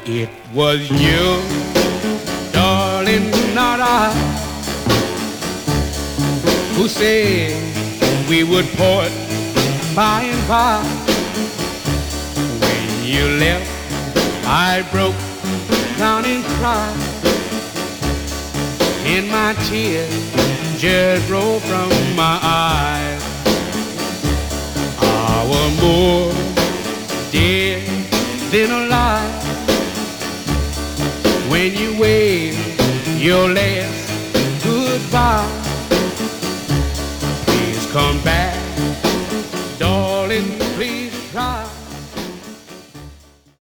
It was you, darling, not I, who said we would part by and by. When you left, I broke down and cried, and my tears just rolled from my eyes. I was more dead than alive when you waved your last goodbye. Please come back